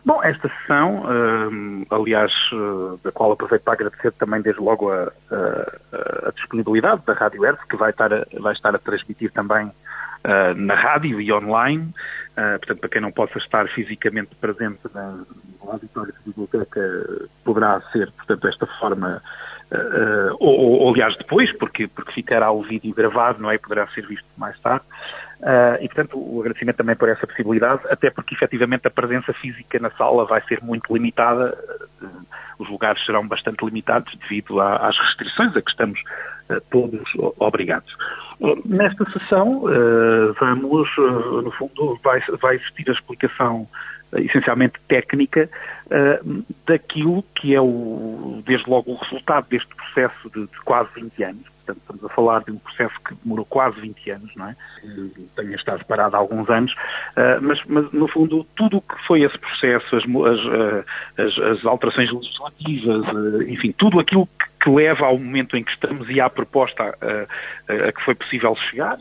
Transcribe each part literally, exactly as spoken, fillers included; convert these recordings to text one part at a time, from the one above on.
Bom, esta sessão, uh, aliás, uh, da qual aproveito para agradecer também desde logo a, a, a disponibilidade da Rádio Erve, que vai estar a, vai estar a transmitir também uh, na rádio e online, uh, portanto, para quem não possa estar fisicamente presente na, no auditório da biblioteca, poderá ser, portanto, desta forma, uh, ou, ou aliás depois, porque, porque ficará o vídeo gravado, não é? Poderá ser visto mais tarde. Uh, e, portanto, o agradecimento também por essa possibilidade, até porque, efetivamente, a presença física na sala vai ser muito limitada, uh, os lugares serão bastante limitados devido a, às restrições a que estamos uh, todos obrigados. Uh, nesta sessão, uh, vamos, uh, no fundo, vai, vai existir a explicação uh, essencialmente técnica uh, daquilo que é, o, desde logo, o resultado deste processo de, de quase vinte anos. Portanto, estamos a falar de um processo que demorou quase vinte anos, não é? Tenha estado parado há alguns anos, uh, mas, mas, no fundo, tudo o que foi esse processo, as, as, as, as alterações legislativas, uh, enfim, tudo aquilo que, que leva ao momento em que estamos e à proposta uh, a que foi possível chegar,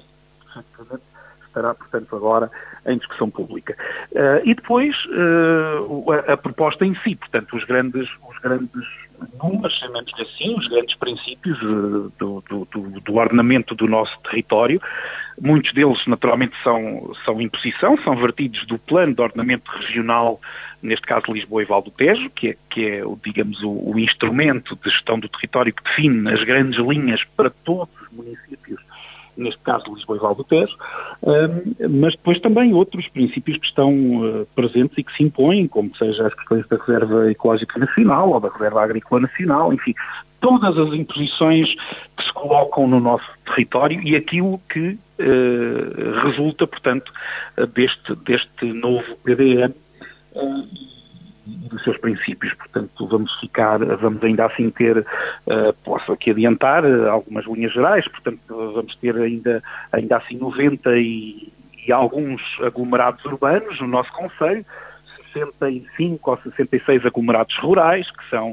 estará, portanto, agora em discussão pública. Uh, e depois, uh, a, a proposta em si, portanto, os grandes, os grandes números, chamemos-lhe assim, os grandes princípios uh, do, do, do, do ordenamento do nosso território. Muitos deles, naturalmente, são, são imposição, são vertidos do plano de ordenamento regional, neste caso Lisboa e Val do Tejo, que é, que é digamos, o, o instrumento de gestão do território que define as grandes linhas para todos os municípios, neste caso Lisboa e Val do Tejo, uh, mas depois também outros princípios que estão uh, presentes e que se impõem, como seja as questões da Reserva Ecológica Nacional ou da Reserva Agrícola Nacional, enfim, todas as imposições que se colocam no nosso território e aquilo que uh, resulta, portanto, deste, deste novo P D N uh, e dos seus princípios. Portanto, vamos ficar, vamos ainda assim ter, uh, posso aqui adiantar, uh, algumas linhas gerais, portanto, vamos ter ainda, ainda assim noventa e, e alguns aglomerados urbanos no nosso concelho, sessenta e cinco ou sessenta e seis aglomerados rurais, que são,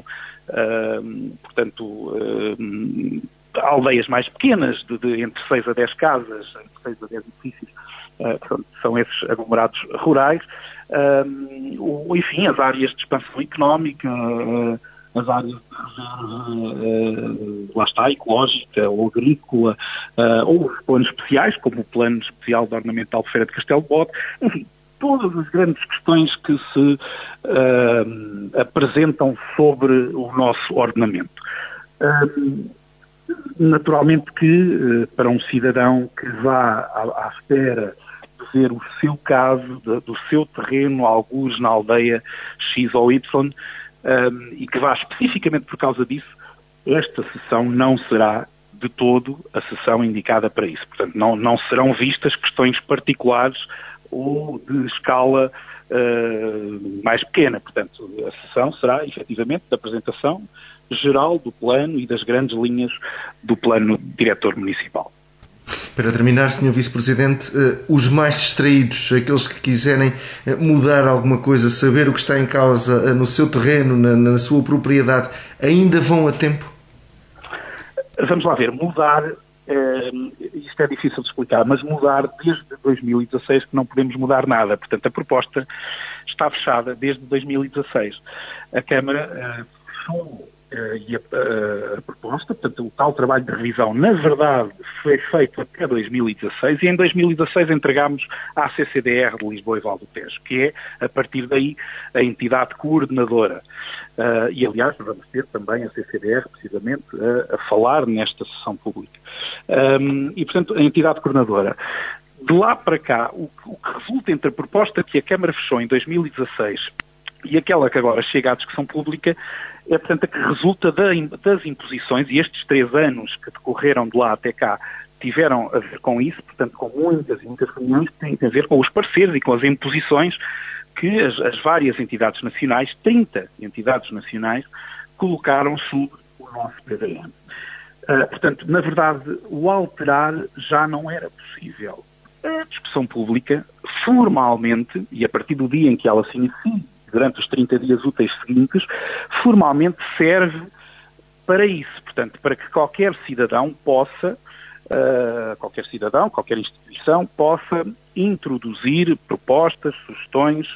uh, portanto, uh, aldeias mais pequenas, de, de entre seis a dez casas, entre seis a dez edifícios, uh, portanto, são esses aglomerados rurais. Uh, enfim, as áreas de expansão económica, uh, as áreas de reserva, uh, lá está, ecológica ou agrícola, uh, ou os planos especiais, como o Plano Especial de Ornamento de Albufeira de Castelo de Bode, enfim, todas as grandes questões que se uh, apresentam sobre o nosso ordenamento. Uh, naturalmente que, uh, para um cidadão que vá à, à espera ver o seu caso, de, do seu terreno, alguns na aldeia X ou Y, um, e que vá especificamente por causa disso, esta sessão não será de todo a sessão indicada para isso. Portanto, não, não serão vistas questões particulares ou de escala uh, mais pequena. Portanto, a sessão será, efetivamente, da apresentação geral do plano e das grandes linhas do plano diretor municipal. Para terminar, senhor Vice-Presidente, os mais distraídos, aqueles que quiserem mudar alguma coisa, saber o que está em causa no seu terreno, na, na sua propriedade, ainda vão a tempo? Vamos lá ver, mudar, é, isto é difícil de explicar, mas mudar desde dois mil e dezasseis que não podemos mudar nada. Portanto, a proposta está fechada desde dois mil e dezasseis. A Câmara fechou Uh, e a, a, a proposta, portanto, o tal trabalho de revisão, na verdade, foi feito até dois mil e dezasseis e em dois mil e dezasseis entregámos à C C D R de Lisboa e Val do Tejo, que é, a partir daí, a entidade coordenadora. Uh, e, aliás, vamos ter também a C C D R, precisamente, a, a falar nesta sessão pública. Um, e, portanto, a entidade coordenadora. De lá para cá, o, o que resulta entre a proposta que a Câmara fechou em dois mil e dezasseis e aquela que agora chega à discussão pública é, portanto, a que resulta da, das imposições, e estes três anos que decorreram de lá até cá tiveram a ver com isso, portanto, com muitas e muitas reuniões que têm a ver com os parceiros e com as imposições que as, as várias entidades nacionais, trinta entidades nacionais, colocaram sobre o nosso P D N. Uh, portanto, na verdade, o alterar já não era possível. A discussão pública, formalmente, e a partir do dia em que ela se inicia, durante os trinta dias úteis seguintes, formalmente serve para isso. Portanto, para que qualquer cidadão possa, uh, qualquer cidadão, qualquer instituição, possa introduzir propostas, sugestões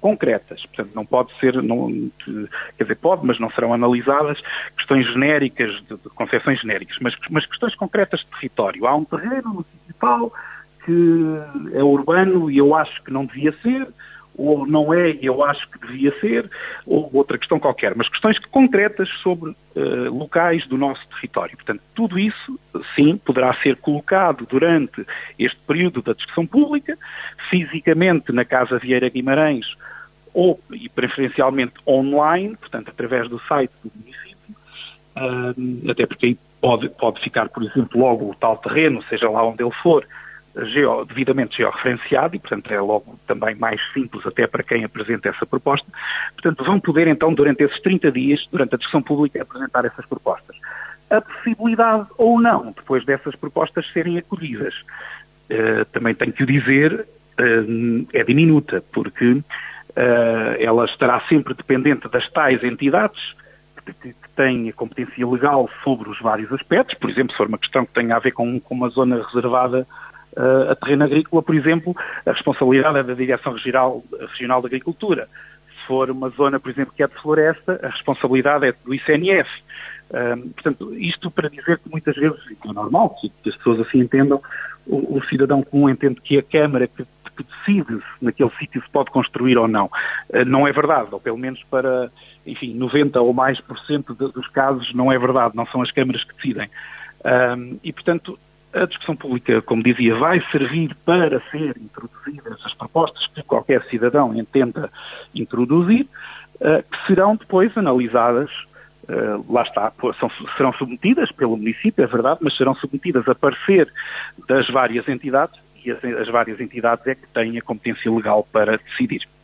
concretas. Portanto, não pode ser, não, quer dizer, pode, mas não serão analisadas questões genéricas, de, de concepções genéricas, mas, mas questões concretas de território. Há um terreno municipal que é urbano e eu acho que não devia ser, ou não é e eu acho que devia ser, ou outra questão qualquer, mas questões concretas sobre uh, locais do nosso território. Portanto, tudo isso, sim, poderá ser colocado durante este período da discussão pública, fisicamente na Casa Vieira Guimarães, ou, e preferencialmente online, portanto, através do site do município, uh, até porque aí pode, pode ficar, por exemplo, logo o tal terreno, seja lá onde ele for, Geo, devidamente georreferenciado e, portanto, é logo também mais simples até para quem apresenta essa proposta. Portanto, vão poder, então, durante esses trinta dias, durante a discussão pública, apresentar essas propostas. A possibilidade ou não, depois dessas propostas serem acolhidas, uh, também tenho que o dizer, uh, é diminuta, porque uh, ela estará sempre dependente das tais entidades que, que, que têm a competência legal sobre os vários aspectos. Por exemplo, se for uma questão que tenha a ver com, com uma zona reservada Uh, a terreno agrícola, por exemplo, a responsabilidade é da Direção Regional, Regional de Agricultura. Se for uma zona, por exemplo, que é de floresta, a responsabilidade é do I C N F. Uh, portanto, isto para dizer que muitas vezes, é normal que as pessoas assim entendam, o, o cidadão comum entende que a Câmara que, que decide se naquele sítio se pode construir ou não. Uh, não é verdade, ou pelo menos para, enfim, noventa ou mais por cento de, dos casos não é verdade, não são as câmaras que decidem. Uh, e, portanto, a discussão pública, como dizia, vai servir para ser introduzidas as propostas que qualquer cidadão entenda introduzir, uh, que serão depois analisadas, uh, lá está, são, serão submetidas pelo município, é verdade, mas serão submetidas a parecer das várias entidades, e as, as várias entidades é que têm a competência legal para decidir.